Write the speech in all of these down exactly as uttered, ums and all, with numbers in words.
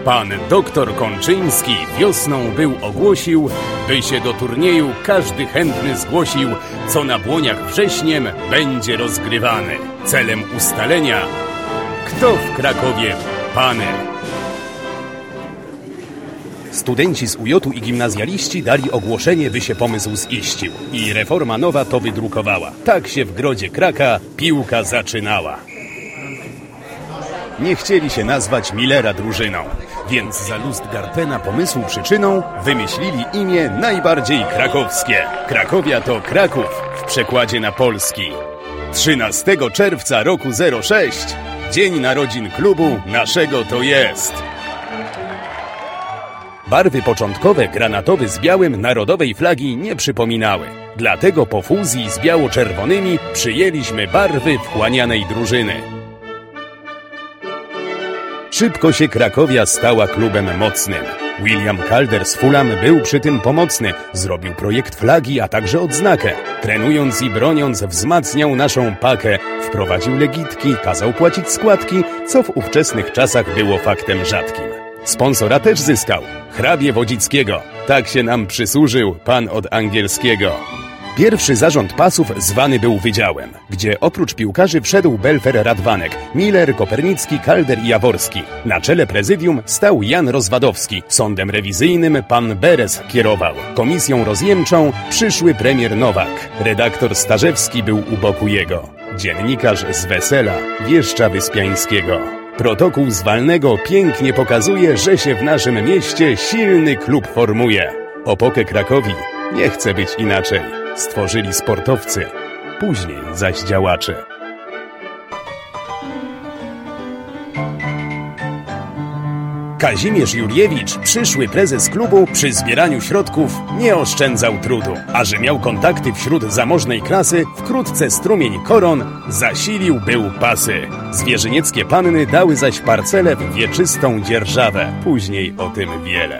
Pan doktor Konczyński wiosną był ogłosił, by się do turnieju każdy chętny zgłosił, co na Błoniach wrześniem będzie rozgrywany. Celem ustalenia, kto w Krakowie panem. Studenci z U J-u i gimnazjaliści dali ogłoszenie, by się pomysł ziścił. I Reforma Nowa to wydrukowała. Tak się w Grodzie Kraka piłka zaczynała. Nie chcieli się nazwać Millera drużyną, więc za Lustgartena pomysłu przyczyną wymyślili imię najbardziej krakowskie. Krakowia to Kraków w przekładzie na polski. trzynastego czerwca roku zero sześć dzień narodzin klubu naszego to jest. Barwy początkowe, granatowy z białym, narodowej flagi nie przypominały. Dlatego po fuzji z biało-czerwonymi przyjęliśmy barwy wchłanianej drużyny. Szybko się Krakowia stała klubem mocnym. William Calder z Fulham był przy tym pomocny. Zrobił projekt flagi, a także odznakę. Trenując i broniąc wzmacniał naszą pakę. Wprowadził legitki, kazał płacić składki, co w ówczesnych czasach było faktem rzadkim. Sponsora też zyskał. Hrabie Wodzickiego. Tak się nam przysłużył pan od angielskiego. Pierwszy zarząd pasów zwany był wydziałem, gdzie oprócz piłkarzy wszedł Belfer Radwanek, Miller, Kopernicki, Calder i Jaworski. Na czele prezydium stał Jan Rozwadowski. Sądem rewizyjnym pan Beres kierował. Komisją rozjemczą przyszły premier Nowak. Redaktor Starzewski był u boku jego. Dziennikarz z Wesela, wieszcza Wyspiańskiego. Protokół z Walnego pięknie pokazuje, że się w naszym mieście silny klub formuje. Opokę Krakowi nie chce być inaczej. Stworzyli sportowcy, później zaś działacze. Kazimierz Jurjewicz, przyszły prezes klubu, przy zbieraniu środków nie oszczędzał trudu. A że miał kontakty wśród zamożnej klasy, wkrótce strumień koron zasilił był pasy. Zwierzynieckie panny dały zaś parcelę w wieczystą dzierżawę. Później o tym wiele.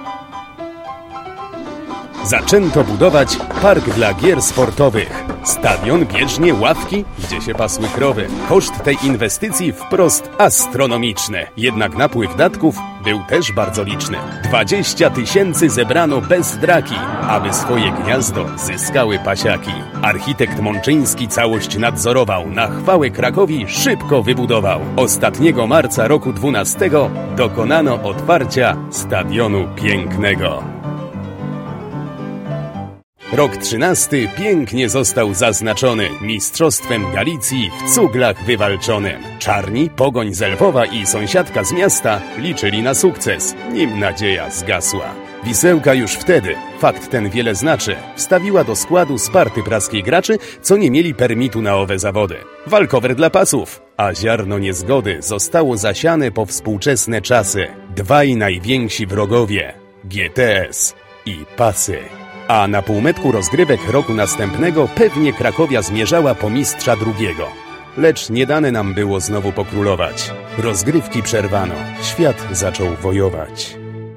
Zaczęto budować park dla gier sportowych. Stadion, bieżnie, ławki, gdzie się pasły krowy. Koszt tej inwestycji wprost astronomiczny. Jednak napływ datków był też bardzo liczny. Dwadzieścia tysięcy zebrano bez draki, aby swoje gniazdo zyskały pasiaki. Architekt Mączyński całość nadzorował. Na chwałę Krakowi szybko wybudował. Ostatniego marca roku dwunastego dokonano otwarcia stadionu pięknego. Rok trzynasty pięknie został zaznaczony mistrzostwem Galicji w cuglach wywalczonym. Czarni, Pogoń z Lwowa i sąsiadka z miasta liczyli na sukces, nim nadzieja zgasła. Wisełka już wtedy, fakt ten wiele znaczy, wstawiła do składu Sparty praskiej graczy, co nie mieli permitu na owe zawody. Walkover dla pasów, a ziarno niezgody zostało zasiane po współczesne czasy. Dwaj najwięksi wrogowie, G T S i pasy. A na półmetku rozgrywek roku następnego pewnie Krakowia zmierzała po mistrza drugiego. Lecz nie dane nam było znowu pokrólować. Rozgrywki przerwano, świat zaczął wojować.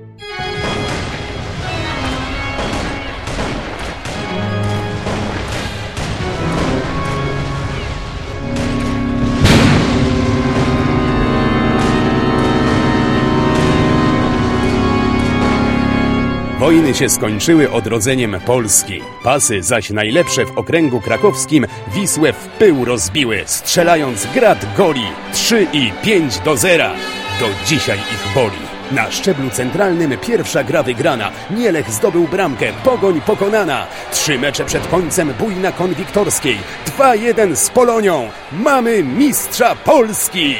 Wojny się skończyły odrodzeniem Polski. Pasy zaś najlepsze w okręgu krakowskim Wisłę w pył rozbiły, strzelając grad goli. trzy i pięć do zera. Do dzisiaj ich boli. Na szczeblu centralnym pierwsza gra wygrana. Mielech zdobył bramkę, Pogoń pokonana. Trzy mecze przed końcem bójna konwiktorskiej. dwa jeden z Polonią. Mamy mistrza Polski!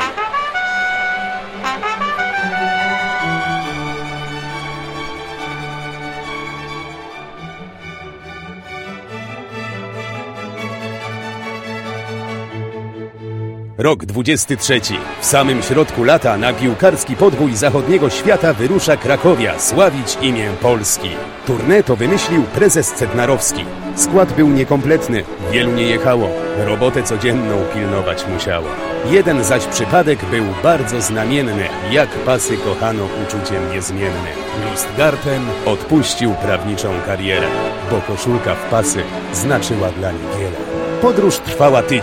Rok dwudziesty trzeci. W samym środku lata na piłkarski podwój zachodniego świata wyrusza Krakowia sławić imię Polski. Tournée to wymyślił prezes Cetnarowski. Skład był niekompletny, wielu nie jechało. Robotę codzienną pilnować musiało. Jeden zaś przypadek był bardzo znamienny, jak pasy kochano uczuciem niezmiennym. Lustgarten odpuścił prawniczą karierę, bo koszulka w pasy znaczyła dla nich wiele. Podróż trwała tydzień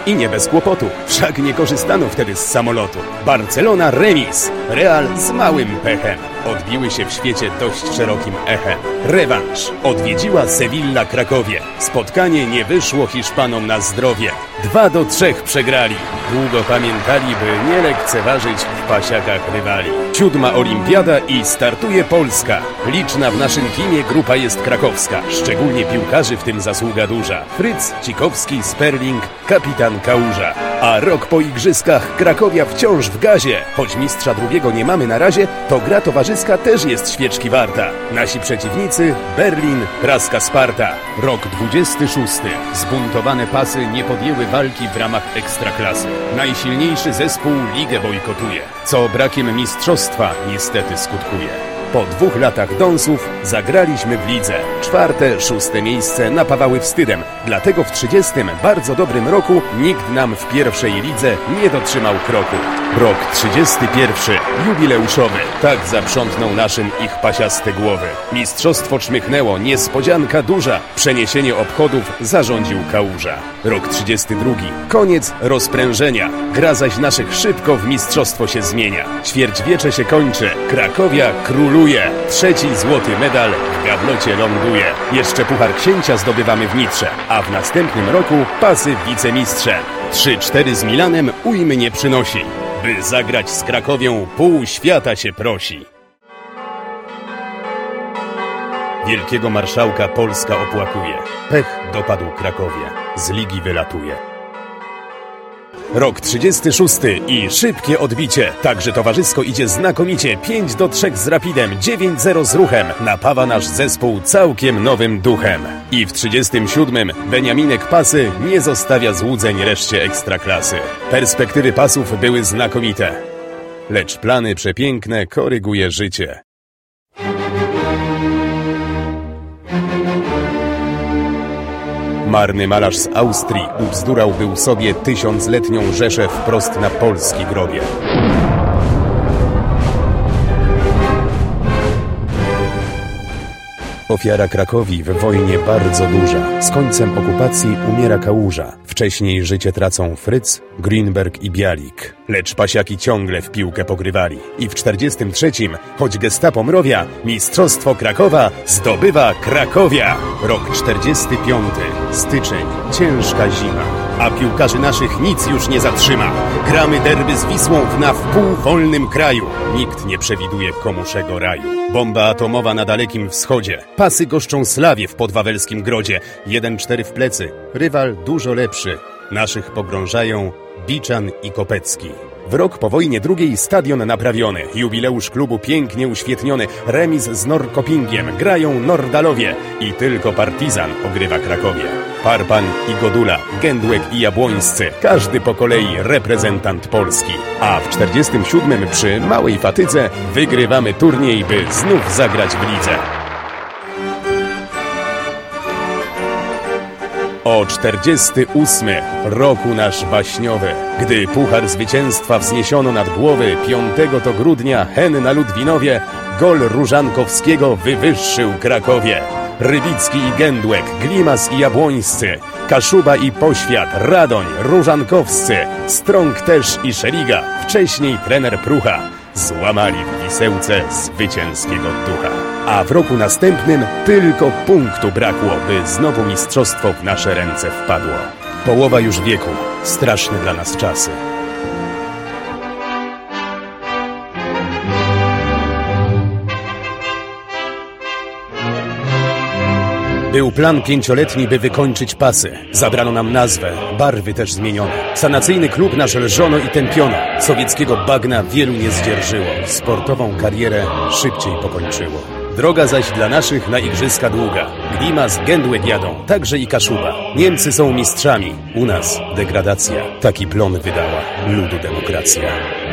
I nie bez kłopotu, wszak nie korzystano wtedy z samolotu. Barcelona remis, Real z małym pechem. Odbiły się w świecie dość szerokim echem. Rewanż. Odwiedziła Sevilla Krakowie. Spotkanie nie wyszło Hiszpanom na zdrowie. Dwa do trzech przegrali. Długo pamiętali, by nie lekceważyć w pasiakach rywali. Siódma olimpiada i startuje Polska. Liczna w naszym teamie grupa jest krakowska. Szczególnie piłkarzy, w tym zasługa duża. Fryc, Cikowski, Sperling, kapitan Kałuża. A rok po igrzyskach Krakowia wciąż w gazie. Choć mistrza drugiego nie mamy na razie, to gra towarzyska też jest świeczki warta. Nasi przeciwnicy Berlin, praska Sparta. Rok dwudziesty szósty. Zbuntowane pasy nie podjęły walki w ramach ekstraklasy. Najsilniejszy zespół ligę bojkotuje, co brakiem mistrzostwa niestety skutkuje. Po dwóch latach dąsów zagraliśmy w lidze. Czwarte, szóste miejsce napawały wstydem. Dlatego w trzydziestym bardzo dobrym roku nikt nam w pierwszej lidze nie dotrzymał kroku. Rok trzydziesty pierwszy, jubileuszowy. Tak zaprzątnął naszym ich pasiaste głowy. Mistrzostwo czmychnęło, niespodzianka duża. Przeniesienie obchodów zarządził Kałuża. Rok trzydziesty drugi, koniec rozprężenia. Gra zaś naszych szybko w mistrzostwo się zmienia. Ćwierćwiecze się kończy, Krakowia króluje. Trzeci złoty medal w gablocie ląduje. Jeszcze puchar księcia zdobywamy w Nitrze, a w następnym roku pasy wicemistrze. trzy cztery z Milanem ujmy nie przynosi. By zagrać z Krakowią, pół świata się prosi. Wielkiego marszałka Polska opłakuje. Pech dopadł Krakowie, z ligi wylatuje. Rok trzydziesty szósty i szybkie odbicie. Także towarzysko idzie znakomicie. pięć do trzech z Rapidem, dziewięć zero z Ruchem. Napawa nasz zespół całkiem nowym duchem. I w trzydziestym siódmym Beniaminek Pasy nie zostawia złudzeń reszcie ekstraklasy. Perspektywy pasów były znakomite, lecz plany przepiękne koryguje życie. Marny malarz z Austrii ubzdurał był sobie tysiącletnią rzeszę wprost na polski grobie. Ofiara Krakowi w wojnie bardzo duża. Z końcem okupacji umiera Kałuża. Wcześniej życie tracą Fryc, Grünberg i Bialik. Lecz pasiaki ciągle w piłkę pogrywali. I w czterdziestym trzecim, choć gestapo mrowia, mistrzostwo Krakowa zdobywa Krakowia. Rok czterdziesty piąty, styczeń, ciężka zima. A piłkarzy naszych nic już nie zatrzyma. Gramy derby z Wisłą w na wpół wolnym kraju. Nikt nie przewiduje komuszego raju. Bomba atomowa na Dalekim Wschodzie. Pasy goszczą Slawię w podwawelskim grodzie. jeden cztery w plecy. Rywal dużo lepszy. Naszych pogrążają Biczan i Kopecki. W rok po wojnie drugiej stadion naprawiony. Jubileusz klubu pięknie uświetniony. Remis z Norrköpingiem. Grają Nordalowie. I tylko Partizan ogrywa Krakowie. Parpan i Godula, Gędłek i Jabłońscy. Każdy po kolei reprezentant Polski. A w czterdziestym siódmym przy małej fatydze wygrywamy turniej, by znów zagrać w lidze. O czterdziesty ósmy roku nasz baśniowy, gdy puchar zwycięstwa wzniesiono nad głowy, piątego to grudnia hen na Ludwinowie gol Różankowskiego wywyższył Krakowie. Rybicki i Gędłek, Glimas i Jabłońscy, Kaszuba i Poświat, Radoń, Różankowscy, Strąg też i Szeliga, wcześniej trener Prucha, złamali w Wisełce zwycięskiego ducha. A w roku następnym tylko punktu brakło, by znowu mistrzostwo w nasze ręce wpadło. Połowa już wieku, straszne dla nas czasy. Był plan pięcioletni, by wykończyć pasy. Zabrano nam nazwę, barwy też zmieniono. Sanacyjny klub nasz lżono i tępiono. Sowieckiego bagna wielu nie zdzierżyło. Sportową karierę szybciej pokończyło. Droga zaś dla naszych na igrzyska długa. Glimas, Gędłek jadą, także i Kaszuba. Niemcy są mistrzami, u nas degradacja. Taki plon wydała ludu demokracja.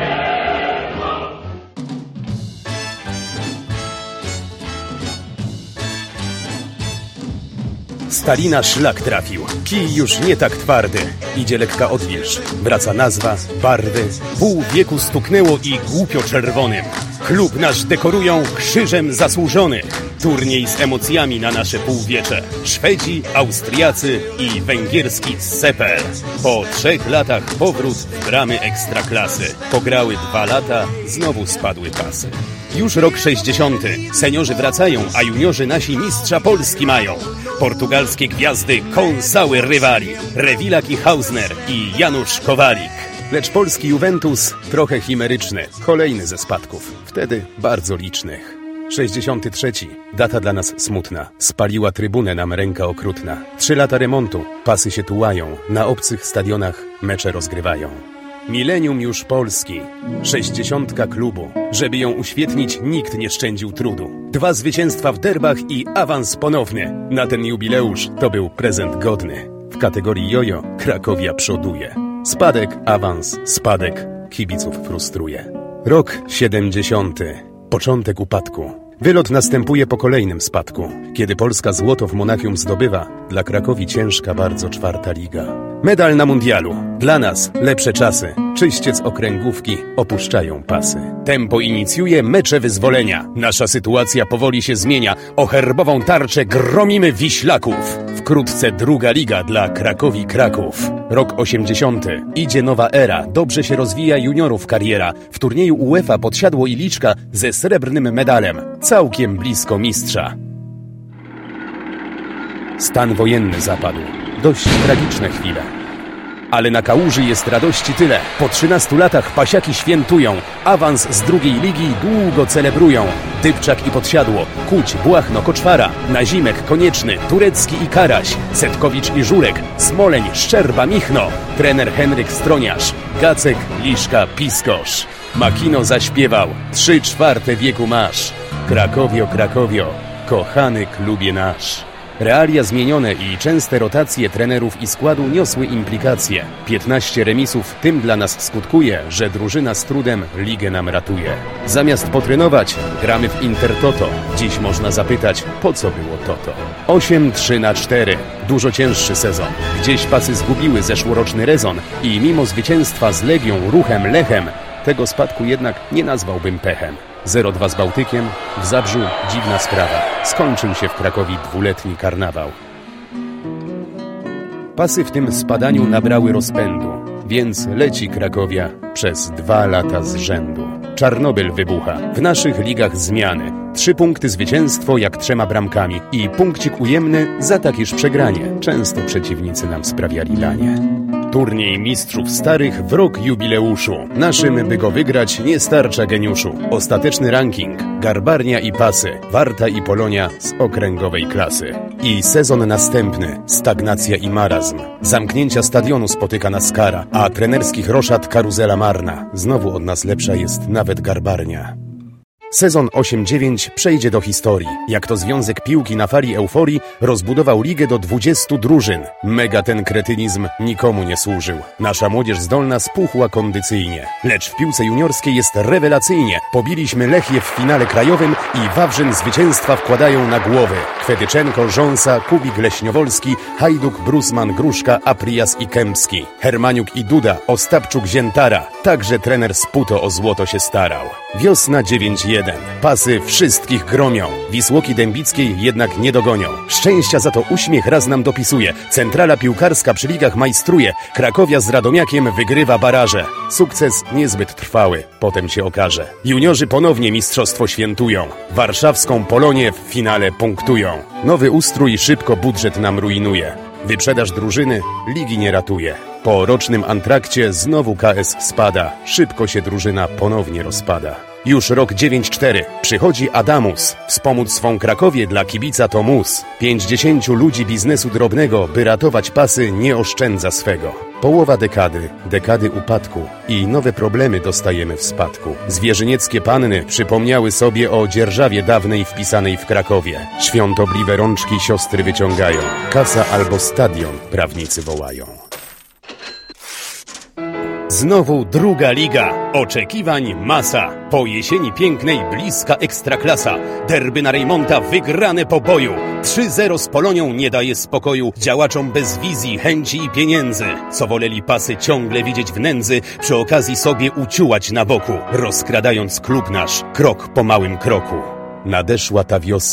Stalina szlak trafił, kij już nie tak twardy. Idzie lekka odwilż, wraca nazwa, barwy. Pół wieku stuknęło i głupio czerwonym. Klub nasz dekorują krzyżem zasłużony. Turniej z emocjami na nasze półwiecze. Szwedzi, Austriacy i węgierski Seper. Po trzech latach powrót w bramy ekstraklasy. Pograły dwa lata, znowu spadły pasy. Już rok sześćdziesiąty. Seniorzy wracają, a juniorzy nasi mistrza Polski mają. Portugalskie gwiazdy kąsały rywali. Rewilak i Hausner i Janusz Kowalik. Lecz polski Juventus trochę chimeryczny. Kolejny ze spadków. Wtedy bardzo licznych. sześćdziesiąty trzeci. Data dla nas smutna. Spaliła trybunę nam ręka okrutna. Trzy lata remontu. Pasy się tułają. Na obcych stadionach mecze rozgrywają. Milenium już Polski. Sześćdziesiątka klubu. Żeby ją uświetnić, nikt nie szczędził trudu. Dwa zwycięstwa w derbach i awans ponowny. Na ten jubileusz to był prezent godny. W kategorii jojo Krakowia przoduje. Spadek, awans, spadek. Kibiców frustruje. Rok siedemdziesiąty. Początek upadku. Wylot następuje po kolejnym spadku. Kiedy Polska złoto w Monachium zdobywa, dla Krakowi ciężka bardzo czwarta liga. Medal na mundialu. Dla nas lepsze czasy. Czyściec okręgówki opuszczają pasy. Tempo inicjuje mecze wyzwolenia. Nasza sytuacja powoli się zmienia. O herbową tarczę gromimy Wiślaków. Wkrótce druga liga dla Krakowi Kraków. Rok osiemdziesiąty. Idzie nowa era. Dobrze się rozwija juniorów kariera. W turnieju UEFA podsiadło Iliczka ze srebrnym medalem. Całkiem blisko mistrza. Stan wojenny zapadł. Dość tragiczne chwile. Ale na Kałuży jest radości tyle. Po trzynastu latach pasiaki świętują. Awans z drugiej ligi długo celebrują. Dybczak i Podsiadło, Kuć, Błachno, Koczwara, Nazimek, Konieczny, Turecki i Karaś, Setkowicz i Żurek, Smoleń, Szczerba, Michno, trener Henryk Stroniarz, Gacek, Liszka, Piskosz. Makino zaśpiewał, trzy czwarte wieku masz. Krakowio, Krakowio, kochany klubie nasz. Realia zmienione i częste rotacje trenerów i składu niosły implikacje. piętnaście remisów tym dla nas skutkuje, że drużyna z trudem ligę nam ratuje. Zamiast potrenować, gramy w Intertoto. Dziś można zapytać, po co było toto? osiem trzy na cztery. Dużo cięższy sezon. Gdzieś pasy zgubiły zeszłoroczny rezon i mimo zwycięstwa z Legią, Ruchem, Lechem, tego spadku jednak nie nazwałbym pechem. zero dwa z Bałtykiem, w Zabrzu dziwna sprawa. Skończył się w Krakowie dwuletni karnawał. Pasy w tym spadaniu nabrały rozpędu, więc leci Krakowia przez dwa lata z rzędu. Czarnobyl wybucha, w naszych ligach zmiany. Trzy punkty zwycięstwo jak trzema bramkami i punkcik ujemny za takież przegranie. Często przeciwnicy nam sprawiali lanie. Turniej mistrzów starych w rok jubileuszu. Naszym, by go wygrać, nie starcza geniuszu. Ostateczny ranking, Garbarnia i Pasy, Warta i Polonia z okręgowej klasy. I sezon następny, stagnacja i marazm. Zamknięcia stadionu spotyka nas kara, a trenerskich roszad karuzela marna. Znowu od nas lepsza jest nawet Garbarnia. Sezon osiem dziewięć przejdzie do historii. Jak to Związek Piłki na fali euforii rozbudował ligę do dwudziestu drużyn. Mega ten kretynizm nikomu nie służył. Nasza młodzież zdolna spuchła kondycyjnie. Lecz w piłce juniorskiej jest rewelacyjnie. Pobiliśmy Lechię w finale krajowym i Wawrzyn zwycięstwa wkładają na głowy. Kwetyczenko, Rząsa, Kubik, Leśniowolski, Hajduk, Brusman, Gruszka, Aprias i Kępski. Hermaniuk i Duda, Ostapczuk, Ziętara. Także trener Sputo o złoto się starał. Wiosna dziewięć jeden. Pasy wszystkich gromią. Wisłoki Dębickiej jednak nie dogonią. Szczęścia za to uśmiech raz nam dopisuje. Centrala piłkarska przy ligach majstruje. Krakowia z Radomiakiem wygrywa baraże. Sukces niezbyt trwały, potem się okaże. Juniorzy ponownie mistrzostwo świętują. Warszawską Polonię w finale punktują. Nowy ustrój szybko budżet nam rujnuje. Wyprzedaż drużyny ligi nie ratuje. Po rocznym antrakcie znowu K S spada. Szybko się drużyna ponownie rozpada. Już rok dziewięć cztery. Przychodzi Adamus. Wspomóc swą Krakowię dla kibica to mus. Pięćdziesięciu ludzi biznesu drobnego, by ratować pasy, nie oszczędza swego. Połowa dekady, dekady upadku i nowe problemy dostajemy w spadku. Zwierzynieckie panny przypomniały sobie o dzierżawie dawnej wpisanej w Krakowie. Świątobliwe rączki siostry wyciągają. Kasa albo stadion, prawnicy wołają. Znowu druga liga. Oczekiwań masa. Po jesieni pięknej bliska ekstraklasa. Derby na Rejmonta wygrane po boju. trzy zero z Polonią nie daje spokoju. Działaczom bez wizji, chęci i pieniędzy. Co woleli pasy ciągle widzieć w nędzy. Przy okazji sobie uciułać na boku. Rozkradając klub nasz krok po małym kroku. Nadeszła ta wiosna.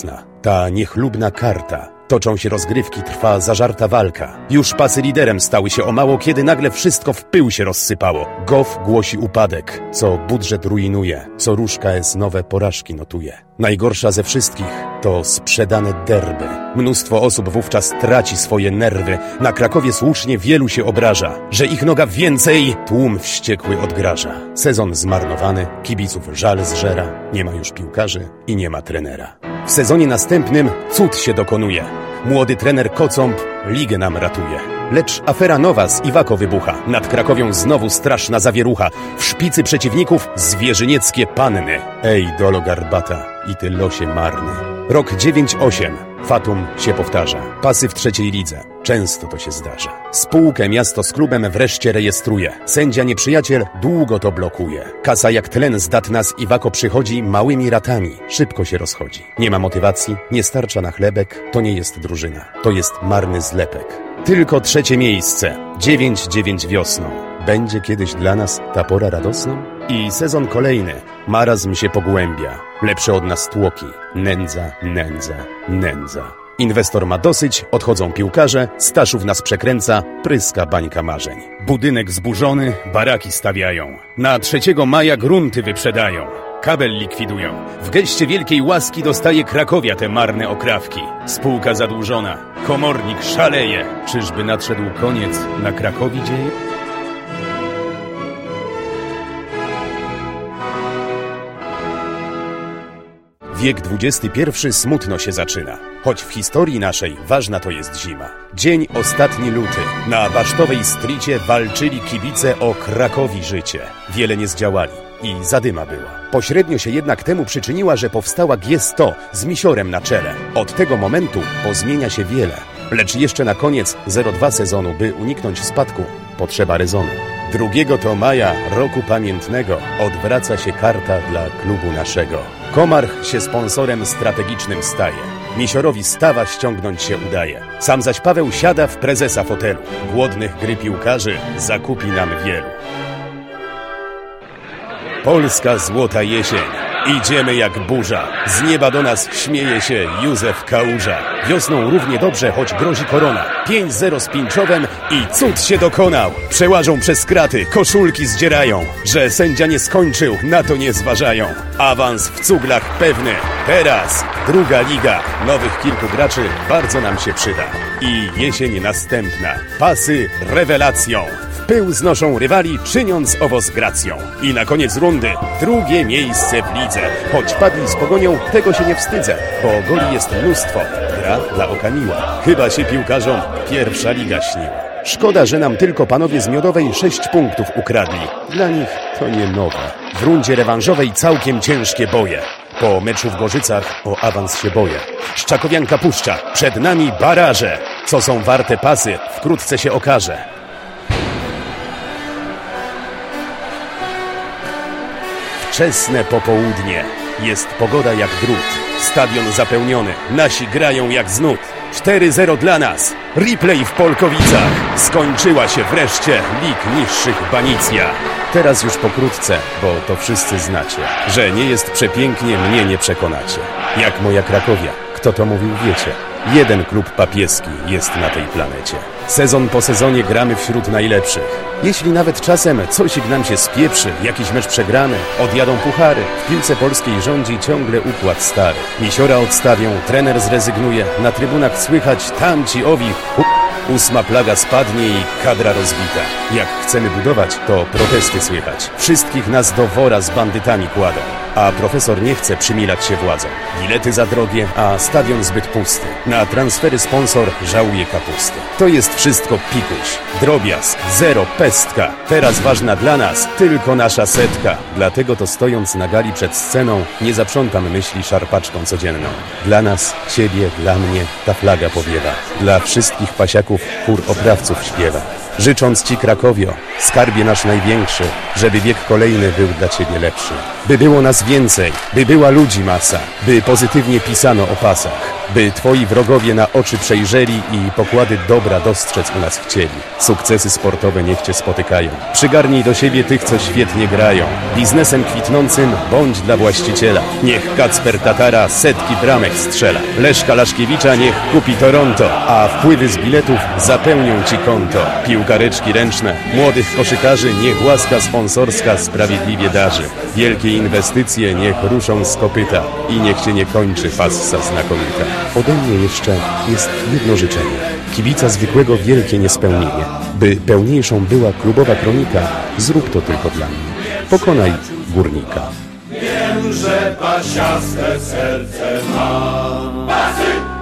Ta niechlubna karta. Toczą się rozgrywki, trwa zażarta walka. Już pasy liderem stały się o mało, kiedy nagle wszystko w pył się rozsypało. Goff głosi upadek, co budżet rujnuje, co Róż K S nowe porażki notuje. Najgorsza ze wszystkich to sprzedane derby. Mnóstwo osób wówczas traci swoje nerwy. Na Krakowie słusznie wielu się obraża, że ich noga więcej, tłum wściekły odgraża. Sezon zmarnowany, kibiców żal zżera, nie ma już piłkarzy i nie ma trenera. W sezonie następnym cud się dokonuje. Młody trener Kocąb ligę nam ratuje. Lecz afera nowa z Iwako wybucha. Nad Krakowią znowu straszna zawierucha. W szpicy przeciwników zwierzynieckie panny. Ej, dolo garbata i ty losie marny. Rok dziewięć osiem. Fatum się powtarza. Pasy w trzeciej lidze. Często to się zdarza. Spółkę miasto z klubem wreszcie rejestruje. Sędzia nieprzyjaciel długo to blokuje. Kasa jak tlen zdatna z Iwako przychodzi małymi ratami. Szybko się rozchodzi. Nie ma motywacji, nie starcza na chlebek. To nie jest drużyna. To jest marny zlepek. Tylko trzecie miejsce. dziewięć dziewięć wiosną. Będzie kiedyś dla nas ta pora radosną? I sezon kolejny. Marazm się pogłębia. Lepsze od nas tłoki. Nędza, nędza, nędza. Inwestor ma dosyć, odchodzą piłkarze, Staszów nas przekręca, pryska bańka marzeń. Budynek zburzony, baraki stawiają. Na trzeciego maja grunty wyprzedają. Kabel likwidują. W geście wielkiej łaski dostaje Krakowia te marne okrawki. Spółka zadłużona. Komornik szaleje. Czyżby nadszedł koniec na Krakowi dzieje? Wiek dwudziesty pierwszy smutno się zaczyna. Choć w historii naszej ważna to jest zima. Dzień ostatni luty. Na Basztowej Stricie walczyli kibice o Krakowi życie. Wiele nie zdziałali i zadyma była. Pośrednio się jednak temu przyczyniła, że powstała G sto z Misiorem na czele. Od tego momentu pozmienia się wiele. Lecz jeszcze na koniec zero dwa sezonu, by uniknąć spadku, potrzeba rezonu. Drugiego to maja roku pamiętnego odwraca się karta dla klubu naszego. Komarch się sponsorem strategicznym staje. Misiorowi stawa ściągnąć się udaje. Sam zaś Paweł siada w prezesa fotelu. Głodnych gry piłkarzy zakupi nam wielu. Polska złota jesień. Idziemy jak burza. Z nieba do nas śmieje się Józef Kałuża. Wiosną równie dobrze, choć grozi korona. pięć zero z Pinczowem i cud się dokonał. Przełażą przez kraty, koszulki zdzierają. Że sędzia nie skończył, na to nie zważają. Awans w cuglach pewny. Teraz druga liga. Nowych kilku graczy bardzo nam się przyda. I jesień następna. Pasy rewelacją. W pył znoszą rywali, czyniąc owo z gracją. I na koniec rundy drugie miejsce w lidze. Choć padli z Pogonią, tego się nie wstydzę, bo goli jest mnóstwo. Gra dla oka miła. Chyba się piłkarzom pierwsza liga śniła. Szkoda, że nam tylko panowie z Miodowej sześć punktów ukradli. Dla nich to nie nowe. W rundzie rewanżowej całkiem ciężkie boje. Po meczu w Gorzycach o awans się boję. Szczakowianka puszcza, przed nami baraże. Co są warte pasy, wkrótce się okaże. Wczesne popołudnie. Jest pogoda jak drut. Stadion zapełniony. Nasi grają jak z nut. cztery zero dla nas. Replay w Polkowicach. Skończyła się wreszcie lig niższych Banicja. Teraz już pokrótce, bo to wszyscy znacie. Że nie jest przepięknie, mnie nie przekonacie. Jak moja Krakowia. Kto to mówił, wiecie. Jeden klub papieski jest na tej planecie. Sezon po sezonie gramy wśród najlepszych. Jeśli nawet czasem coś nam się spieprzy, jakiś mecz przegramy, odjadą puchary. W piłce polskiej rządzi ciągle układ stary. Misiora odstawią, trener zrezygnuje, na trybunach słychać tamci owi. Ósma plaga spadnie i kadra rozbita. Jak chcemy budować, to protesty słychać. Wszystkich nas do wora z bandytami kładą. A profesor nie chce przymilać się władzą. Bilety za drogie, a stadion zbyt pusty. Na transfery sponsor żałuje kapusty. To jest wszystko pikuś. Drobiazg, zero, pestka. Teraz ważna dla nas tylko nasza setka. Dlatego to stojąc na gali przed sceną, nie zaprzątam myśli szarpaczką codzienną. Dla nas, ciebie, dla mnie ta flaga powiewa. Dla wszystkich pasiaków chór oprawców śpiewa. Życząc Ci, Krakowio, skarbie nasz największy, żeby wiek kolejny był dla Ciebie lepszy. By było nas więcej, by była ludzi masa, by pozytywnie pisano o pasach. by twoi wrogowie na oczy przejrzeli i pokłady dobra dostrzec u nas chcieli. Sukcesy sportowe niech cię spotykają. Przygarnij do siebie tych, co świetnie grają. Biznesem kwitnącym bądź dla właściciela. Niech Kacper Tatara setki bramek strzela. Leszka Laszkiewicza niech kupi Toronto, a wpływy z biletów zapełnią ci konto. Piłkareczki ręczne, młodych koszykarzy niech łaska sponsorska sprawiedliwie darzy. Wielkie inwestycje niech ruszą z kopyta i niech cię nie kończy passa znakomita. Ode mnie jeszcze jest jedno życzenie. Kibica zwykłego wielkie niespełnienie. By pełniejszą była klubowa kronika, zrób to tylko dla mnie. Pokonaj Górnika. Wiem, że pasiaste serce ma. Basy!